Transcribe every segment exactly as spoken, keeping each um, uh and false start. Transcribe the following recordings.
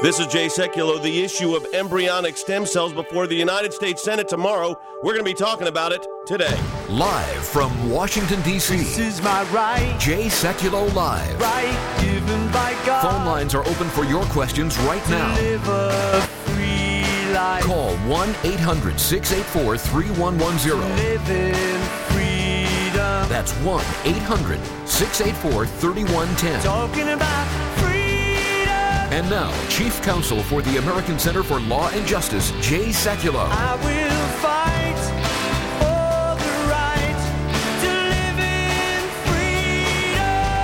This is Jay Sekulow. The issue of embryonic stem cells before the United States Senate tomorrow. We're going to be talking about it today. Live from Washington, D C This is my right. Jay Sekulow Live. Right given by God. Phone lines are open for your questions right now. Live a free life. Call one eight hundred six eight four three one one zero. Live in freedom. That's one eight hundred six eight four three one one zero. Talking about freedom. And now, Chief Counsel for the American Center for Law and Justice, Jay Sekulow. I will fight for the right to live in freedom.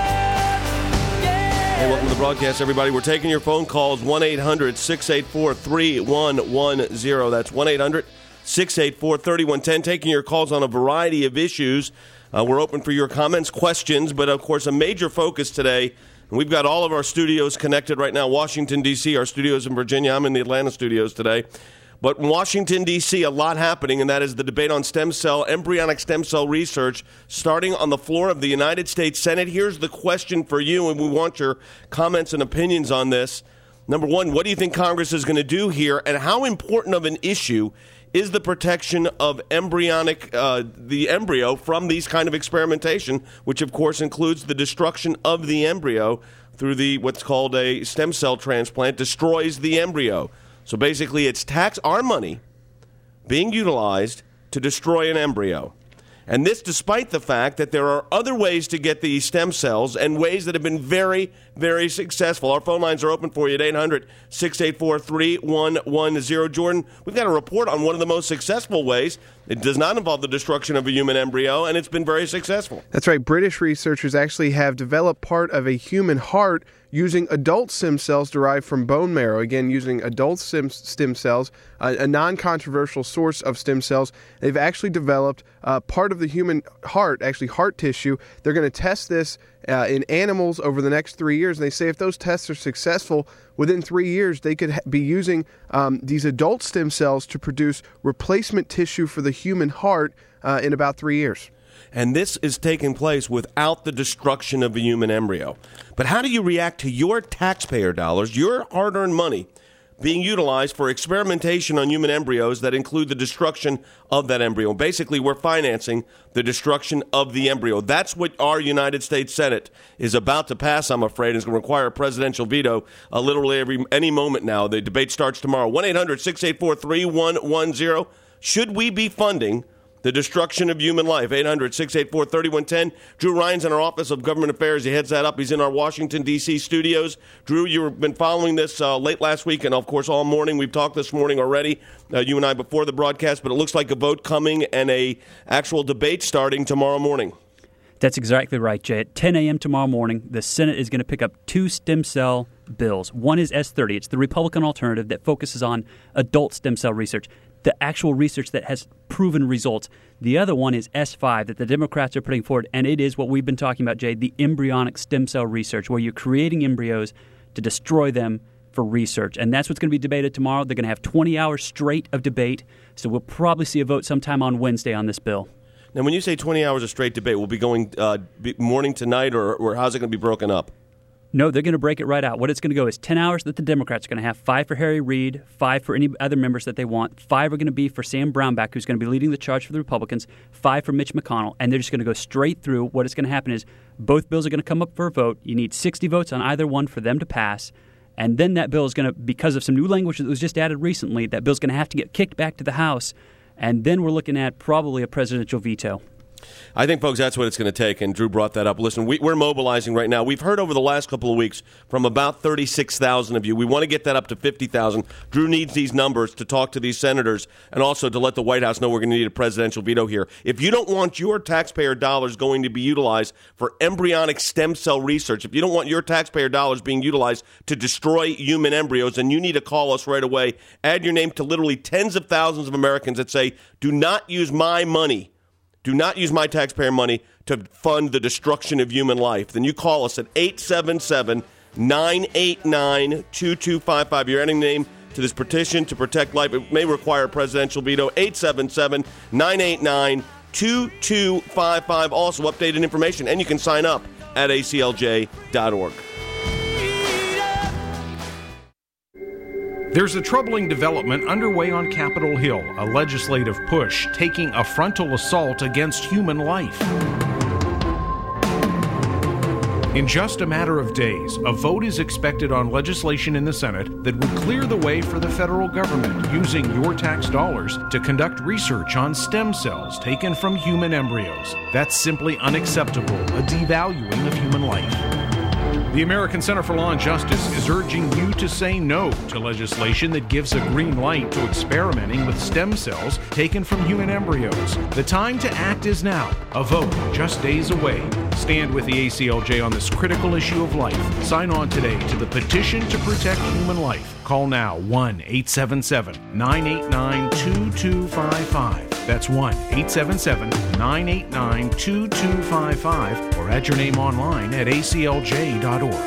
Yeah. Hey, welcome to the broadcast, everybody. We're taking your phone calls, one eight hundred six eight four three one one zero. That's one eight hundred six eight four three one one zero. Taking your calls on a variety of issues. Uh, we're open for your comments, questions, but, of course, a major focus today. And we've got all of our studios connected right now. Washington, D C, our studios in Virginia. I'm in the Atlanta studios today. But in Washington, D C, a lot happening, and that is the debate on stem cell, embryonic stem cell research, starting on the floor of the United States Senate. Here's the question for you, and we want your comments and opinions on this. Number one, what do you think Congress is going to do here, and how important of an issue is the protection of embryonic, uh, the embryo from these kind of experimentation, which of course includes the destruction of the embryo through the what's called a stem cell transplant, destroys the embryo. So basically it's tax our money being utilized to destroy an embryo. And this despite the fact that there are other ways to get these stem cells and ways that have been very, very successful. Our phone lines are open for you at eight hundred six eight four three one one zero. Jordan, we've got a report on one of the most successful ways. It does not involve the destruction of a human embryo, and it's been very successful. That's right. British researchers actually have developed part of a human heart using adult stem cells derived from bone marrow. Again, using adult stem, stem cells, uh, a non-controversial source of stem cells. They've actually developed uh, part of the human heart, actually heart tissue. They're going to test this uh, in animals over the next three years. And they say if those tests are successful, within three years, they could ha- be using um, these adult stem cells to produce replacement tissue for the human heart uh, in about three years. And this is taking place without the destruction of a human embryo. But how do you react to your taxpayer dollars, your hard-earned money, being utilized for experimentation on human embryos that include the destruction of that embryo? Basically, we're financing the destruction of the embryo. That's what our United States Senate is about to pass, I'm afraid. It's going to require a presidential veto uh, literally every any moment now. The debate starts tomorrow. one eight hundred six eight four three one one zero. Should we be funding the destruction of human life? eight hundred six eight four three one one zero. Drew Ryan's in our Office of Government Affairs. He heads that up. He's in our Washington, D C studios. Drew, you've been following this uh, late last week and, of course, all morning. We've talked this morning already, uh, you and I, before the broadcast, but it looks like a vote coming and a actual debate starting tomorrow morning. That's exactly right, Jay. At ten a.m. tomorrow morning, the Senate is going to pick up two stem cell bills. One is S thirty. It's the Republican alternative that focuses on adult stem cell research, the actual research that has proven results. The other one is S five that the Democrats are putting forward, and it is what we've been talking about, Jay, the embryonic stem cell research, where you're creating embryos to destroy them for research. And that's what's going to be debated tomorrow. They're going to have twenty hours straight of debate, so we'll probably see a vote sometime on Wednesday on this bill. Now, when you say twenty hours of straight debate, will be going uh, be morning to night, or, or how's it going to be broken up? No, they're going to break it right out. What it's going to go is ten hours that the Democrats are going to have, five for Harry Reid, five for any other members that they want, five are going to be for Sam Brownback, who's going to be leading the charge for the Republicans, five for Mitch McConnell, and they're just going to go straight through. What is going to happen is both bills are going to come up for a vote. You need sixty votes on either one for them to pass, and then that bill is going to, because of some new language that was just added recently, that bill is going to have to get kicked back to the House, and then we're looking at probably a presidential veto. I think, folks, that's what it's going to take, and Drew brought that up. Listen, we, we're mobilizing right now. We've heard over the last couple of weeks from about thirty-six thousand of you. We want to get that up to fifty thousand. Drew needs these numbers to talk to these senators and also to let the White House know we're going to need a presidential veto here. If you don't want your taxpayer dollars going to be utilized for embryonic stem cell research, if you don't want your taxpayer dollars being utilized to destroy human embryos, then you need to call us right away. Add your name to literally tens of thousands of Americans that say, do not use my money. Do not use my taxpayer money to fund the destruction of human life. Then you call us at eight seven seven, nine eight nine, two two five five. You're adding name to this petition to protect life. It may require a presidential veto. eight seven seven, nine eight nine, two two five five. Also updated information, and you can sign up at A C L J dot org. There's a troubling development underway on Capitol Hill, a legislative push taking a frontal assault against human life. In just a matter of days, a vote is expected on legislation in the Senate that would clear the way for the federal government using your tax dollars to conduct research on stem cells taken from human embryos. That's simply unacceptable, a devaluing of human life. The American Center for Law and Justice is urging you to say no to legislation that gives a green light to experimenting with stem cells taken from human embryos. The time to act is now. A vote just days away. Stand with the A C L J on this critical issue of life. Sign on today to the Petition to Protect Human Life. Call now one eight seven seven, nine eight nine, two two five five. That's one eight seven seven, nine eight nine, two two five five or add your name online at A C L J dot org.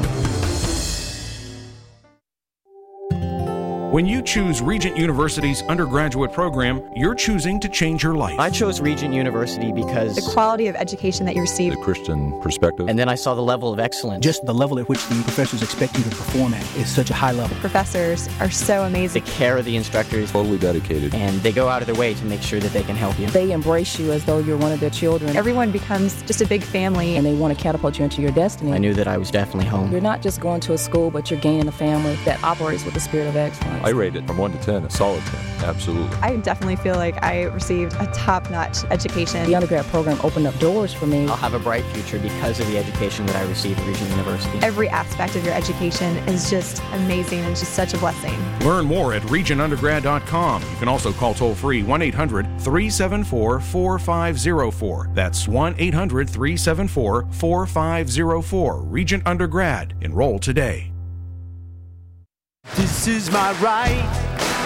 When you choose Regent University's undergraduate program, you're choosing to change your life. I chose Regent University because the quality of education that you receive, the Christian perspective, and then I saw the level of excellence. Just the level at which the professors expect you to perform at is such a high level. The professors are so amazing. The care of the instructors, totally dedicated, and they go out of their way to make sure that they can help you. They embrace you as though you're one of their children. Everyone becomes just a big family, and they want to catapult you into your destiny. I knew that I was definitely home. You're not just going to a school, but you're gaining a family that operates with the spirit of excellence. I rate it from one to ten, a solid ten, absolutely. I definitely feel like I received a top-notch education. The undergrad program opened up doors for me. I'll have a bright future because of the education that I received at Regent University. Every aspect of your education is just amazing and just such a blessing. Learn more at regent undergrad dot com. You can also call toll-free one eight hundred, three seven four, four five zero four. That's one eight hundred, three seven four, four five zero four. Regent Undergrad. Enroll today. This is my right.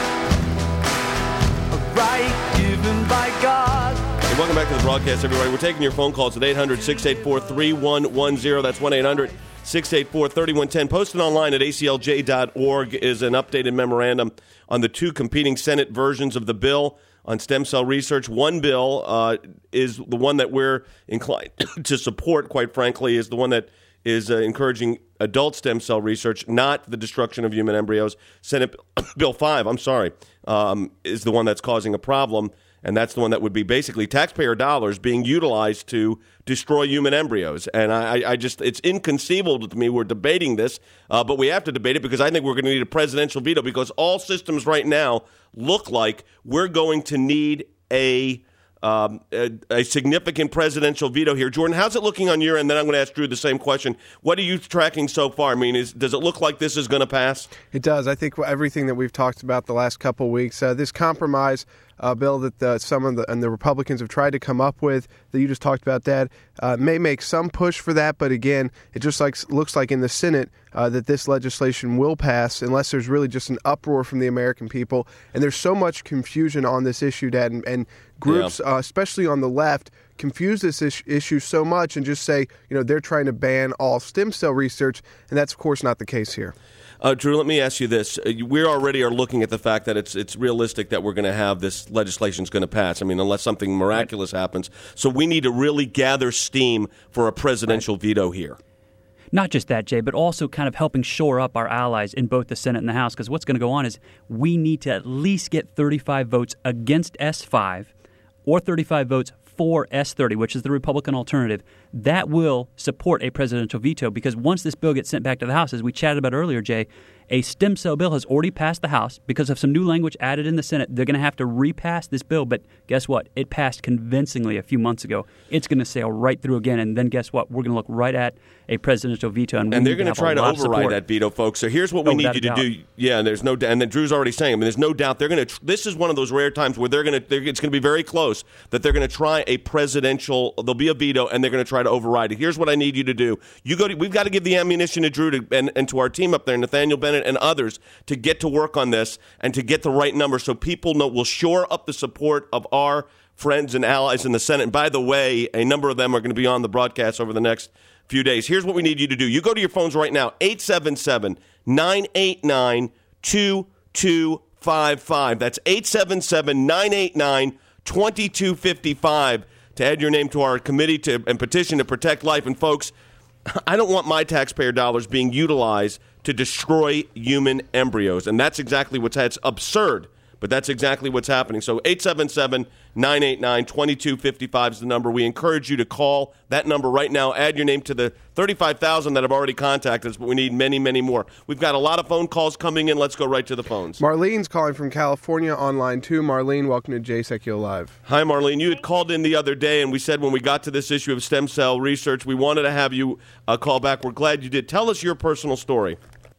Right given by God. Hey, welcome back to the broadcast, everybody. We're taking your phone calls at eight hundred, six eight four, three one one zero. That's one eight hundred, six eight four, three one one zero. Posted online at A C L J dot org is an updated memorandum on the two competing Senate versions of the bill on stem cell research. One bill uh, is the one that we're inclined to support, quite frankly, is the one that is uh, encouraging adult stem cell research, not the destruction of human embryos. Senate Bill five, I'm sorry, um, is the one that's causing a problem, and that's the one that would be basically taxpayer dollars being utilized to destroy human embryos. And I, I just, it's inconceivable to me we're debating this, uh, but we have to debate it because I think we're going to need a presidential veto because all systems right now look like we're going to need a Um, a, a significant presidential veto here. Jordan, how's it looking on your end? Then I'm going to ask Drew the same question. What are you tracking so far? I mean, is, does it look like this is going to pass? It does. I think everything that we've talked about the last couple of weeks, uh, this compromise uh, bill that uh, some of the, and the Republicans have tried to come up with, that you just talked about, Dad, uh, may make some push for that. But again, it just like, looks like in the Senate uh, that this legislation will pass unless there's really just an uproar from the American people. And there's so much confusion on this issue, Dad, and, and groups, yeah. uh, especially on the left, confuse this is- issue so much and just say, you know, they're trying to ban all stem cell research, and that's, of course, not the case here. Uh, Drew, let me ask you this. We already are looking at the fact that it's it's realistic that we're going to have this legislation is going to pass. I mean, unless something miraculous happens. So we need to really gather steam for a presidential veto here. Not just that, Jay, but also kind of helping shore up our allies in both the Senate and the House, because what's going to go on is we need to at least get thirty-five votes against S five or thirty-five votes for S thirty, which is the Republican alternative. That will support a presidential veto, because once this bill gets sent back to the House, as we chatted about earlier, Jay, a stem cell bill has already passed the House. Because of some new language added in the Senate, they're going to have to repass this bill. But guess what? It passed convincingly a few months ago. It's going to sail right through again. And then guess what? We're going to look right at a presidential veto. And, and they're going to to try to override that veto, folks. So here's what we oh, need you to do. Yeah, and there's no, and then Drew's already saying, I mean, there's no doubt they're going to. This is one of those rare times where they're going to. It's going to be very close that they're going to try a presidential. There'll be a veto, and they're going to try to override it. Here's what I need you to do. You go. To, we've got to give the ammunition to Drew to, and, and to our team up there, Nathaniel Bennett and others, to get to work on this and to get the right number so people know. We'll shore up the support of our friends and allies in the Senate. And by the way, a number of them are going to be on the broadcast over the next few days. Here's what we need you to do. You go to your phones right now, eight seven seven, nine eight nine, two two five five. That's eight seven seven, nine eight nine, two two five five to add your name to our committee to and petition to protect life. And folks, I don't want my taxpayer dollars being utilized to destroy human embryos. And that's exactly what's It's absurd, but that's exactly what's happening. So eight seven seven, nine eight nine, two two five five is the number. We encourage you to call that number right now. Add your name to the thirty-five thousand that have already contacted us, but we need many, many more. We've got a lot of phone calls coming in. Let's go right to the phones. Marlene's calling from California on line two. Marlene, welcome to J Secule Live. Hi, Marlene. You had called in the other day, and we said when we got to this issue of stem cell research, we wanted to have you uh, call back. We're glad you did. Tell us your personal story.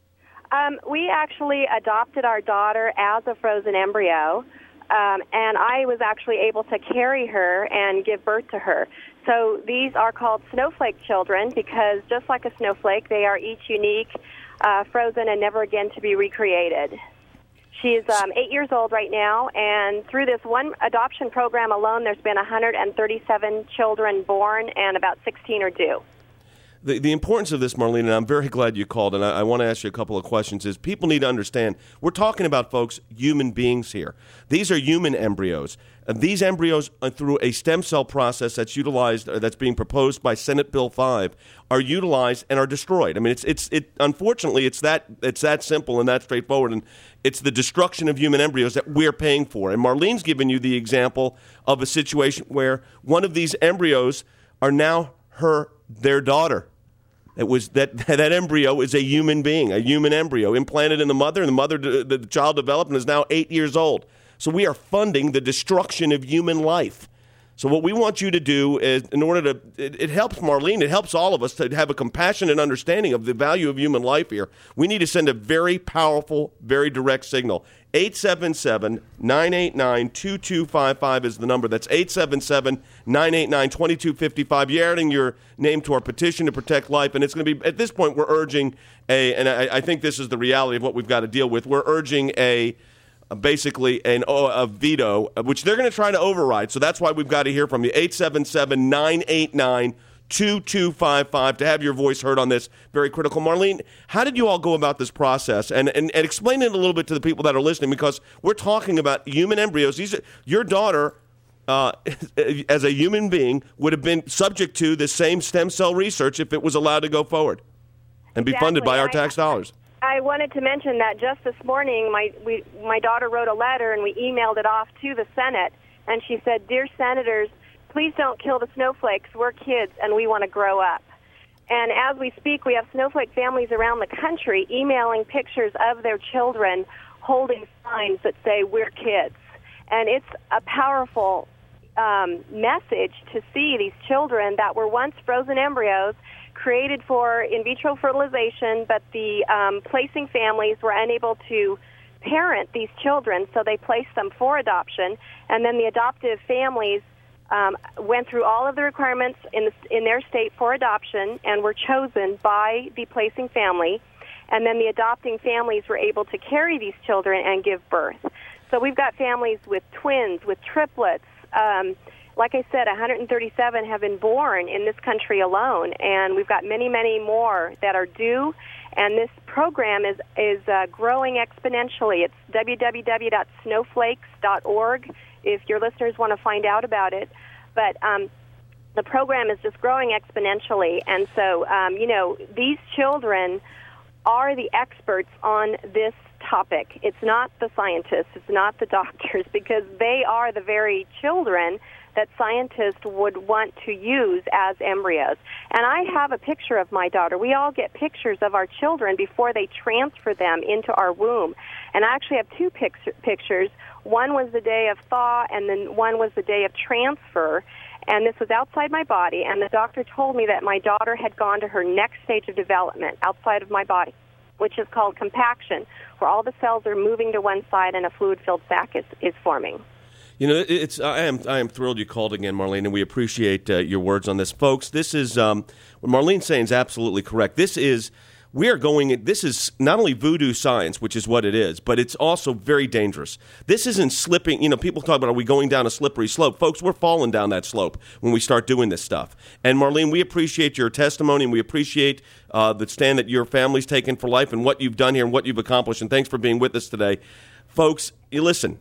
Um, we actually adopted our daughter as a frozen embryo, um, and I was actually able to carry her and give birth to her. So these are called snowflake children because just like a snowflake, they are each unique, uh, frozen, and never again to be recreated. She's um, eight years old right now, and through this one adoption program alone, there's been one hundred thirty-seven children born, and about sixteen are due. The, the importance of this, Marlene, and I'm very glad you called, and I, I want to ask you a couple of questions, is people need to understand, we're talking about, folks, human beings here. These are human embryos. Uh, these embryos, uh, through a stem cell process that's utilized, uh, that's being proposed by Senate Bill five, are utilized and are destroyed. I mean, it's it's it. Unfortunately, it's that it's that simple and that straightforward, and it's the destruction of human embryos that we're paying for. And Marlene's given you the example of a situation where one of these embryos are now her their daughter. It was that that embryo is a human being, a human embryo implanted in the mother, and the mother, the child developed and is now eight years old. So we are funding the destruction of human life. So what we want you to do is, in order to, it, it helps Marlene, it helps all of us to have a compassionate understanding of the value of human life here. We need to send a very powerful, very direct signal. eight seven seven, nine eight nine, two two five five is the number. That's eight seven seven, nine eight nine, two two five five. You're adding your name to our petition to protect life, and it's going to be, at this point, we're urging a, and I, I think this is the reality of what we've got to deal with, we're urging a, a basically an, a veto, which they're going to try to override. So that's why we've got to hear from you. eight seven seven, nine eight nine, two two five five to have your voice heard on this. Very critical. Marlene, how did you all go about this process? And, and, and explain it a little bit to the people that are listening, because we're talking about human embryos. These are, your daughter, uh, as a human being, would have been subject to the same stem cell research if it was allowed to go forward and be Exactly. funded by our I, tax dollars. I wanted to mention that just this morning, my we, my daughter wrote a letter, and we emailed it off to the Senate, and she said, "Dear Senators, please don't kill the snowflakes. We're kids, and we want to grow up." And as we speak, we have snowflake families around the country emailing pictures of their children holding signs that say, "We're kids." And it's a powerful um, message to see these children that were once frozen embryos created for in vitro fertilization, but the um, placing families were unable to parent these children, so they placed them for adoption, and then the adoptive families um, went through all of the requirements in, the, in their state for adoption and were chosen by the placing family, and then the adopting families were able to carry these children and give birth. So we've got families with twins, with triplets. Um, like I said, one hundred thirty-seven have been born in this country alone, and we've got many, many more that are due. And this program is is uh, growing exponentially. It's w w w dot snowflakes dot org if your listeners want to find out about it. But um, the program is just growing exponentially. And so, um, you know, these children are the experts on this topic. It's not the scientists. It's not the doctors, because they are the very children that scientists would want to use as embryos. And I have a picture of my daughter. We all get pictures of our children before they transfer them into our womb. And I actually have two pictures. One was the day of thaw, and then one was the day of transfer. And this was outside my body, and the doctor told me that my daughter had gone to her next stage of development outside of my body, which is called compaction, where all the cells are moving to one side and a fluid-filled sac is, is forming. You know, it's I am I am thrilled you called again, Marlene, and we appreciate uh, your words on this, folks. This is um, what Marlene's saying is absolutely correct. This is we are going. This is not only voodoo science, which is what it is, but it's also very dangerous. This isn't slipping. You know, people talk about, are we going down a slippery slope? Folks, we're falling down that slope when we start doing this stuff. And Marlene, we appreciate your testimony, and we appreciate uh, the stand that your family's taken for life and what you've done here and what you've accomplished. And thanks for being with us today, folks. You listen.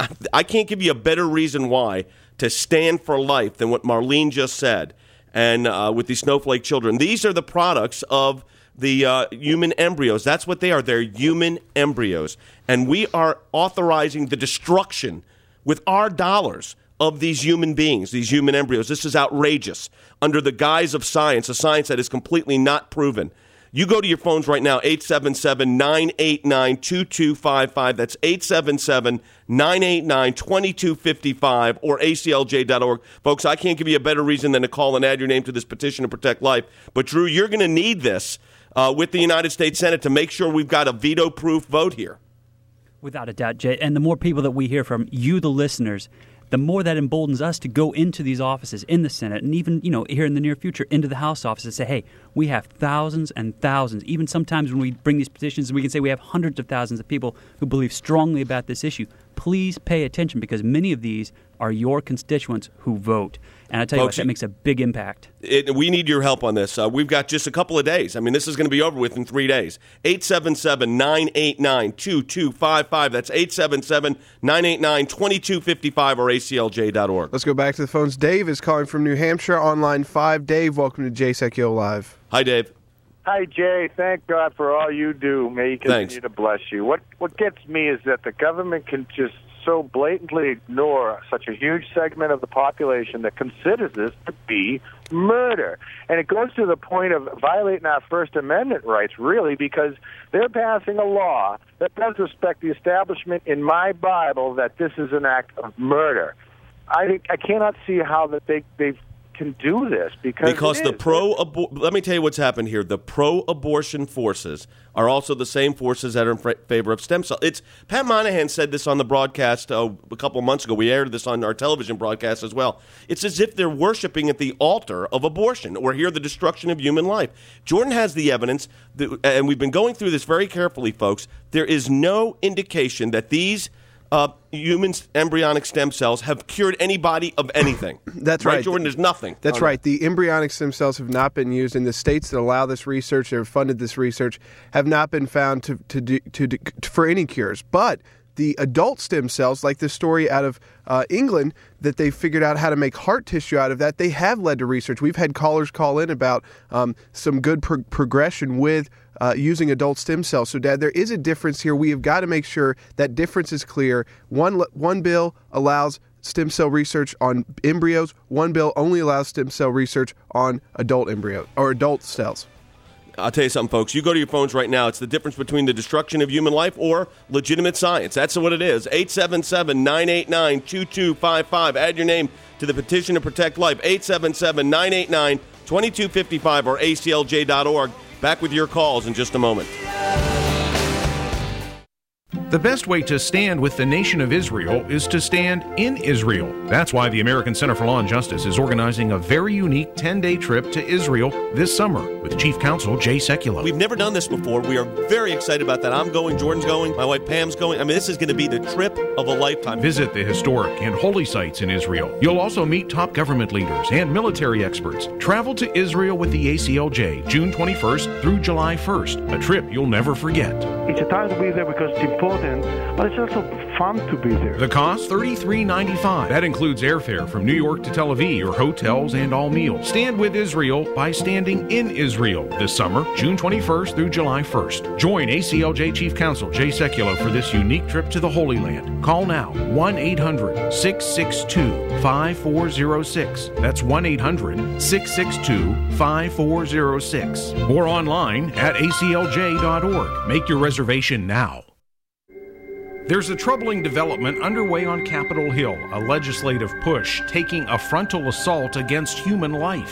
I can't give you a better reason why to stand for life than what Marlene just said. And uh, with these snowflake children, these are the products of the uh, human embryos. That's what they are. They're human embryos. And we are authorizing the destruction with our dollars of these human beings, these human embryos. This is outrageous under the guise of science, a science that is completely not proven. You go to your phones right now, eight seven seven, nine eight nine, two two five five. That's eight seven seven, nine eight nine, two two five five or A C L J dot org. Folks, I can't give you a better reason than to call and add your name to this petition to protect life. But, Drew, you're going to need this uh, with the United States Senate to make sure we've got a veto-proof vote here. Without a doubt, Jay. And the more people that we hear from, you, the listeners, the more that emboldens us to go into these offices in the Senate and even, you know, here in the near future into the House office and say, hey, we have thousands and thousands. Even sometimes when we bring these petitions, we can say we have hundreds of thousands of people who believe strongly about this issue. Please pay attention because many of these are your constituents who vote. And I tell you Folks, what, that makes a big impact. It, we need your help on this. Uh, we've got just a couple of days. I mean, this is going to be over with in three days. eight seven seven, nine eight nine, two two five five. That's eight seven seven, nine eight nine, two two five five or A C L J dot org. Let's go back to the phones. Dave is calling from New Hampshire on line five. Dave, welcome to Jay Sekulow Live. Hi, Dave. Hi, Jay. Thank God for all you do. May He continue Thanks. to bless you. What What gets me is that the government can just so blatantly ignore such a huge segment of the population that considers this to be murder. And it goes to the point of violating our First Amendment rights, really, because they're passing a law that does respect the establishment in my Bible that this is an act of murder. I I cannot see how that they they can do this because because it the is. pro abor- let me tell you what's happened here. The pro-abortion forces are also the same forces that are in f- favor of stem cell. It's Pat Monahan said this on the broadcast uh, a couple of months ago. We aired this on our television broadcast as well. It's as if they're worshiping at the altar of abortion or here the destruction of human life. Jordan has the evidence, that, and we've been going through this very carefully, folks. There is no indication that these Uh, human embryonic stem cells have cured anybody of anything. That's right. Right, Jordan? There's nothing. That's right. The embryonic stem cells have not been used in the states that allow this research or have funded this research have not been found to to do, to, to for any cures. But the adult stem cells, like the story out of uh, England, that they figured out how to make heart tissue out of that, they have led to research. We've had callers call in about um, some good pro- progression with uh, using adult stem cells. So, Dad, there is a difference here. We have got to make sure that difference is clear. One one bill allows stem cell research on embryos. One bill only allows stem cell research on adult embryo or adult cells. I'll tell you something, folks. You go to your phones right now. It's the difference between the destruction of human life or legitimate science. That's what it is. eight seven seven, nine eight nine, two two five five. Add your name to the petition to protect life. eight seven seven, nine eight nine, two two five five or A C L J dot org. Back with your calls in just a moment. The best way to stand with the nation of Israel is to stand in Israel. That's why the American Center for Law and Justice is organizing a very unique ten-day trip to Israel this summer with Chief Counsel Jay Sekulow. We've never done this before. We are very excited about that. I'm going, Jordan's going, my wife Pam's going. I mean, this is going to be the trip of a lifetime. Visit the historic and holy sites in Israel. You'll also meet top government leaders and military experts. Travel to Israel with the A C L J, June twenty-first through July first. A trip you'll never forget. It's a time to be there because it's important, but it's also fun to be there. The cost, thirty-three ninety-five. That includes airfare from New York to Tel Aviv, your hotels, and all meals. Stand with Israel by standing in Israel this summer, June twenty-first through July first. Join A C L J Chief Counsel Jay Sekulow for this unique trip to the Holy Land. Call now, one eight hundred, six six two, five four zero six. That's one eight hundred, six six two, five four zero six. Or online at A C L J dot org. Make your reservation now. There's a troubling development underway on Capitol Hill, a legislative push taking a frontal assault against human life.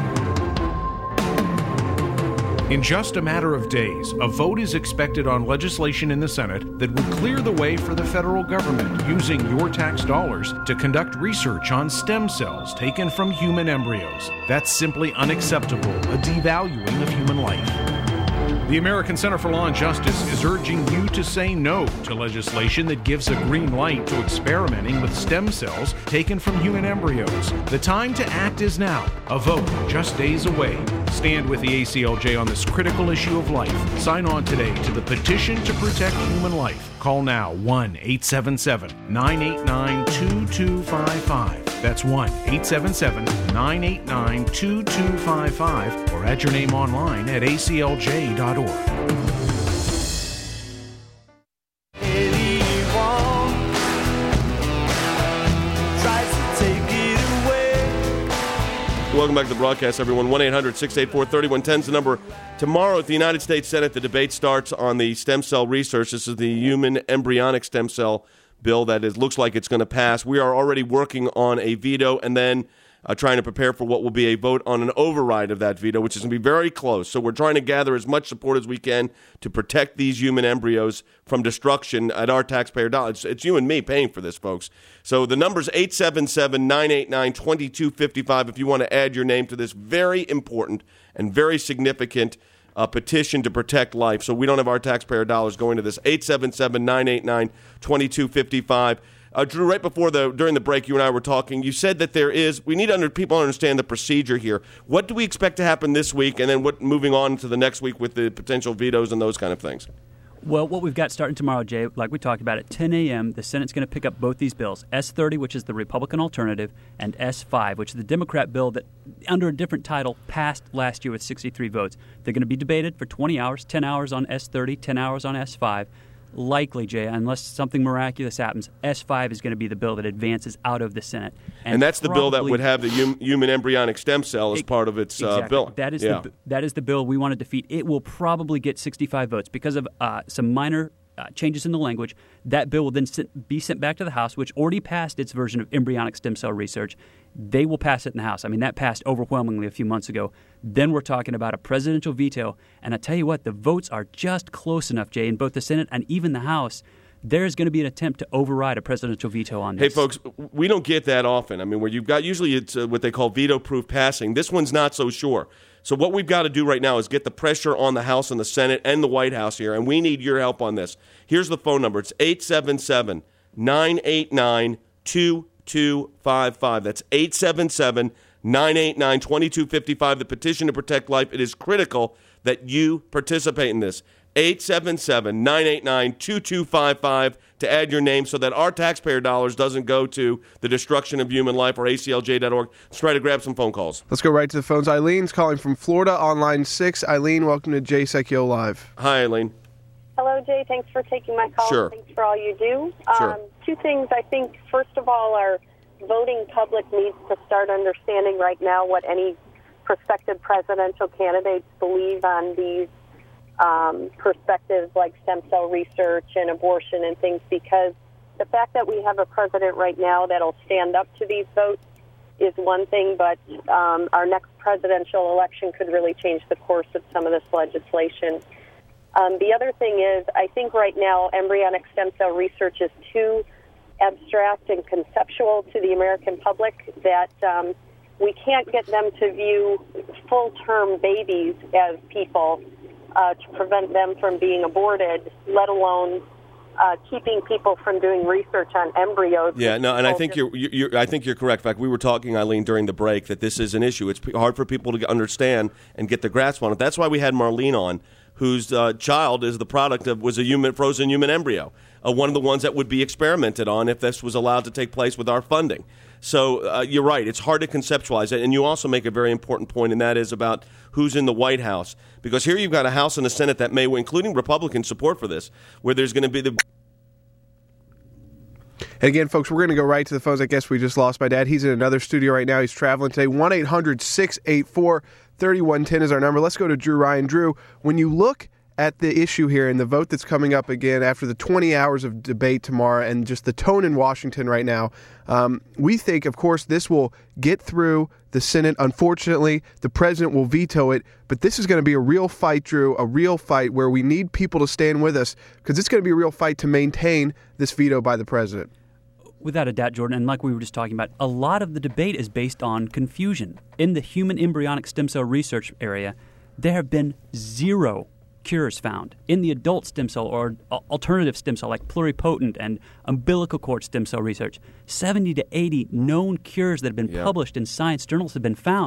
In just a matter of days, a vote is expected on legislation in the Senate that would clear the way for the federal government using your tax dollars to conduct research on stem cells taken from human embryos. That's simply unacceptable, a devaluing of human life. The American Center for Law and Justice is urging you to say no to legislation that gives a green light to experimenting with stem cells taken from human embryos. The time to act is now. A vote just days away. Stand with the A C L J on this critical issue of life. Sign on today to the petition to protect human life. Call now one eight seven seven, nine eight nine, two two five five. That's one eight seven seven, nine eight nine, two two five five or add your name online at A C L J dot org. Welcome back to the broadcast, everyone. one eight hundred, six eight four, three one one zero is the number. Tomorrow at the United States Senate, the debate starts on the stem cell research. This is the human embryonic stem cell bill that is, looks like it's going to pass. We are already working on a veto and then uh, trying to prepare for what will be a vote on an override of that veto, which is going to be very close. So we're trying to gather as much support as we can to protect these human embryos from destruction at our taxpayer dollars. It's, it's you and me paying for this, folks. So the number's eight seven seven, nine eight nine, two two five five if you want to add your name to this very important and very significant uh, petition to protect life. So we don't have our taxpayer dollars going to this. eight seven seven, nine eight nine, two two five five. Uh, Drew, right before the during the break, you and I were talking. You said that there is we need under people to understand the procedure here. What do we expect to happen this week, and then what moving on to the next week with the potential vetoes and those kind of things? Well, what we've got starting tomorrow, Jay, like we talked about, at ten a.m., the Senate's going to pick up both these bills, S thirty, which is the Republican alternative, and S five, which is the Democrat bill that, under a different title, passed last year with sixty-three votes. They're going to be debated for twenty hours, ten hours on S thirty, ten hours on S five. Likely, Jay, unless something miraculous happens, S five is going to be the bill that advances out of the Senate. And, and that's the bill that would have the hum, human embryonic stem cell as it, part of its exactly. uh, bill. That is, yeah. the, that is the bill we want to defeat. It will probably get sixty-five votes because of uh, some minor uh, changes in the language. That bill will then sit, be sent back to the House, which already passed its version of embryonic stem cell research. They will pass it in the House. I mean, that passed overwhelmingly a few months ago. Then we're talking about a presidential veto. And I tell you what, the votes are just close enough, Jay, in both the Senate and even the House. There's going to be an attempt to override a presidential veto on this. Hey, folks, we don't get that often. I mean, where you've got usually it's uh, what they call veto-proof passing. This one's not so sure. So what we've got to do right now is get the pressure on the House and the Senate and the White House here, and we need your help on this. Here's the phone number. It's eight seven seven, nine eight nine, two two five five. That's eight seven seven, nine eight nine, two two five five. The petition to protect life. It is critical that you participate in this. eight seven seven, nine eight nine, two two five five to add your name so that our taxpayer dollars doesn't go to the destruction of human life, or A C L J dot org. Let's try to grab some phone calls. Let's go right to the phones. Eileen's calling from Florida on line six. Eileen, welcome to Jay Sekulow Live. Hi, Eileen. Hello, Jay. Thanks for taking my call. Sure. Thanks for all you do. Sure. Um, two things. I think, first of all, our voting public needs to start understanding right now what any prospective presidential candidates believe on these Um, perspectives like stem cell research and abortion and things, because the fact that we have a president right now that'll stand up to these votes is one thing, but um, our next presidential election could really change the course of some of this legislation. Um, the other thing is, I think right now embryonic stem cell research is too abstract and conceptual to the American public that um, we can't get them to view full-term babies as people Uh, to prevent them from being aborted, let alone uh, keeping people from doing research on embryos. Yeah, no, and I think you're, you're, I think you're correct. In fact, we were talking, Eileen, during the break that this is an issue. It's hard for people to understand and get the grasp on it. That's why we had Marlene on, whose uh, child is the product of was a human frozen human embryo, uh, one of the ones that would be experimented on if this was allowed to take place with our funding. So uh, you're right. It's hard to conceptualize it. And you also make a very important point, and that is about who's in the White House. Because here you've got a House and a Senate that may, including Republican support for this, where there's going to be the... And again, folks, we're going to go right to the phones. I guess we just lost my dad. He's in another studio right now. He's traveling today. one eight hundred, six eight four, three one one zero is our number. Let's go to Drew Ryan. Drew, when you look at the issue here and the vote that's coming up again after the twenty hours of debate tomorrow and just the tone in Washington right now, um, we think, of course, this will get through the Senate. Unfortunately, the president will veto it, but this is going to be a real fight, Drew, a real fight where we need people to stand with us because it's going to be a real fight to maintain this veto by the president. Without a doubt, Jordan, and like we were just talking about, a lot of the debate is based on confusion. In the human embryonic stem cell research area, there have been zero cures found. In the adult stem cell or alternative stem cell like pluripotent and umbilical cord stem cell research, seventy to eighty known cures that have been yeah. published in science journals have been found.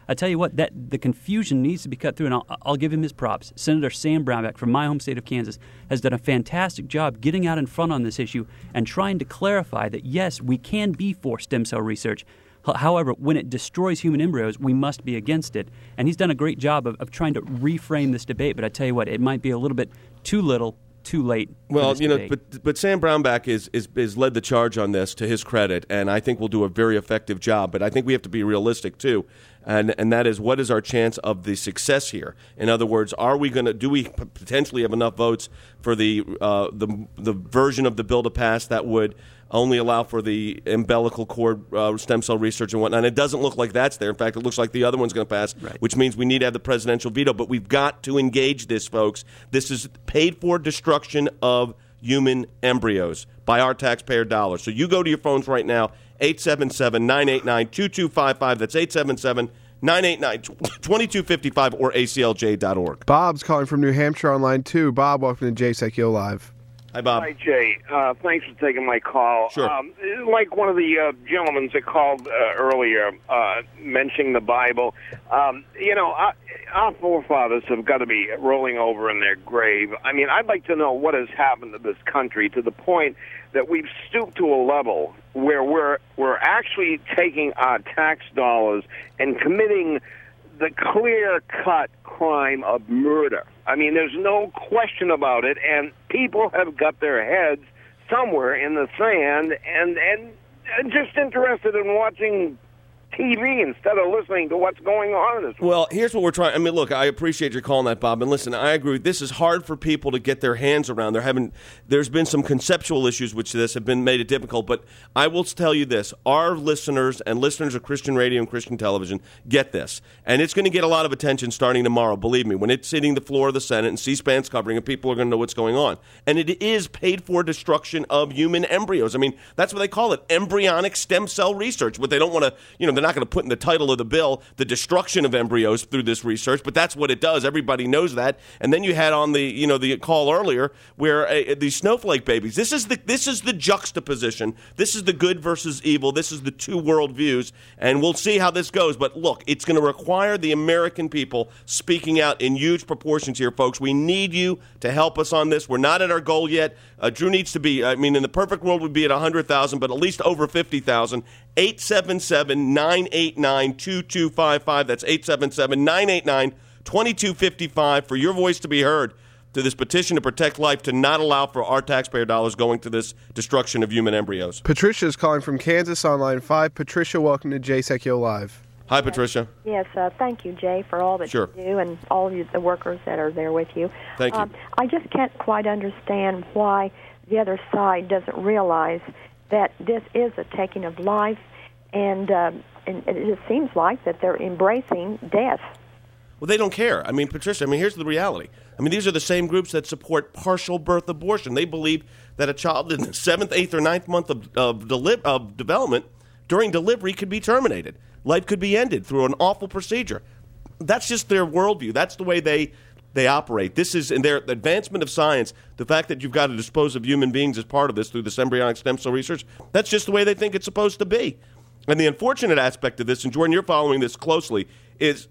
I tell you what, that the confusion needs to be cut through, and I'll, I'll give him his props. Senator Sam Brownback from my home state of Kansas has done a fantastic job getting out in front on this issue and trying to clarify that, yes, we can be for stem cell research. However, when it destroys human embryos, we must be against it. And he's done a great job of, of trying to reframe this debate, but I tell you what, it might be a little bit too little, too late. Well, you know, debate. but but Sam Brownback is, is is led the charge on this, to his credit, and I think will do a very effective job. But I think we have to be realistic too, and and that is, what is our chance of the success here? In other words, are we going to do we potentially have enough votes for the uh, the the version of the bill to pass that would only allow for the umbilical cord uh, stem cell research and whatnot? And it doesn't look like that's there. In fact, it looks like the other one's going to pass, right. Which means we need to have the presidential veto. But we've got to engage this, folks. This is paid-for destruction of human embryos by our taxpayer dollars. So you go to your phones right now, eight seven seven, nine eight nine, two two five five. That's eight seven seven, nine eight nine, two two five five or A C L J dot org. Bob's calling from New Hampshire on line two. Bob, welcome to J S E C Yo Live. Hi, Bob. Hi, Jay. Uh, thanks for taking my call. Sure. Um, like one of the uh, gentlemen that called uh, earlier, uh, mentioning the Bible, um, you know, our, our forefathers have got to be rolling over in their grave. I mean, I'd like to know what has happened to this country to the point that we've stooped to a level where we're we're actually taking our tax dollars and committing the clear-cut crime of murder. I mean, there's no question about it, and people have got their heads somewhere in the sand and, and, and just interested in watching T V instead of listening to what's going on in this world. Well, here's what we're trying. I mean, look, I appreciate your calling that, Bob. And listen, I agree. This is hard for people to get their hands around. They're having, there's been some conceptual issues which this have been made it difficult. But I will tell you this: our listeners and listeners of Christian radio and Christian television get this, and it's going to get a lot of attention starting tomorrow. Believe me, when it's hitting the floor of the Senate and C-SPAN's covering it, people are going to know what's going on. And it is paid-for destruction of human embryos. I mean, that's what they call it: embryonic stem cell research. But they don't want to, you know, they're not going to put in the title of the bill the destruction of embryos through this research, but that's what it does. Everybody knows that. And then you had on the, you know, the call earlier where uh, these snowflake babies. This is the this is the juxtaposition. This is the good versus evil. This is the two world views, and we'll see how this goes. But look, it's going to require the American people speaking out in huge proportions here, folks. We need you to help us on this. We're not at our goal yet. Uh, Drew needs to be, I mean, in the perfect world, we'd be at one hundred thousand, but at least over fifty thousand. eight seven seven, nine eight nine, two two five five. That's eight seven seven, nine eight nine, two two five five for your voice to be heard to this petition to protect life, to not allow for our taxpayer dollars going to this destruction of human embryos. Patricia is calling from Kansas on line five. Patricia, welcome to J S E C Yo Live. Hi, Patricia. Yes, uh, thank you, Jay, for all that sure. you do and all of you, the workers that are there with you. Thank you. Um, I just can't quite understand why the other side doesn't realize that this is a taking of life, and, um, and it just seems like that they're embracing death. Well, they don't care. I mean, Patricia, I mean, here's the reality. I mean, these are the same groups that support partial birth abortion. They believe that a child in the seventh, eighth, or ninth month of, of, deli- of development during delivery could be terminated. Life could be ended through an awful procedure. That's just their worldview. That's the way they they operate. This is in their advancement of science. The fact that you've got to dispose of human beings as part of this through this embryonic stem cell research, that's just the way they think it's supposed to be. And the unfortunate aspect of this, and Jordan, you're following this closely, is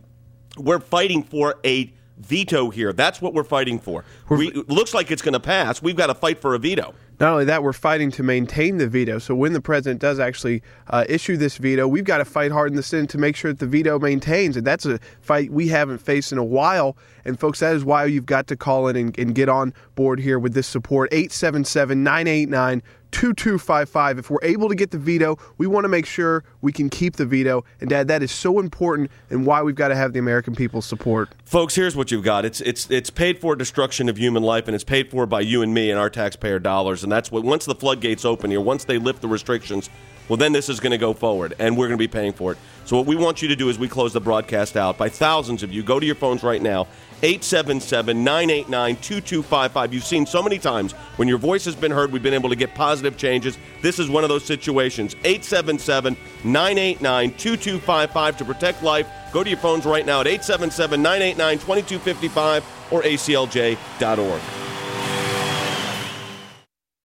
we're fighting for a veto here. That's what we're fighting for. We, it looks like it's going to pass. We've got to fight for a veto. Not only that, we're fighting to maintain the veto. So when the president does actually uh, issue this veto, we've got to fight hard in the Senate to make sure that the veto maintains. And that's a fight we haven't faced in a while. And, folks, that is why you've got to call in and, and get on board here with this support. eight seven seven, nine eight nine, two two five five. If we're able to get the veto, we want to make sure we can keep the veto. And, Dad, that is so important and why we've got to have the American people's support. Folks, here's what you've got. It's it's it's paid for destruction of human life, and it's paid for by you and me and our taxpayer dollars. And that's what, once the floodgates open here, once they lift the restrictions, well, then this is going to go forward, and we're going to be paying for it. So what we want you to do as we close the broadcast out, by thousands of you, go to your phones right now, eight seven seven, nine eight nine, two two five five. You've seen so many times when your voice has been heard, we've been able to get positive changes. This is one of those situations. eight seven seven, nine eight nine, two two five five to protect life. Go to your phones right now at eight seven seven, nine eight nine, two two five five or A C L J dot org.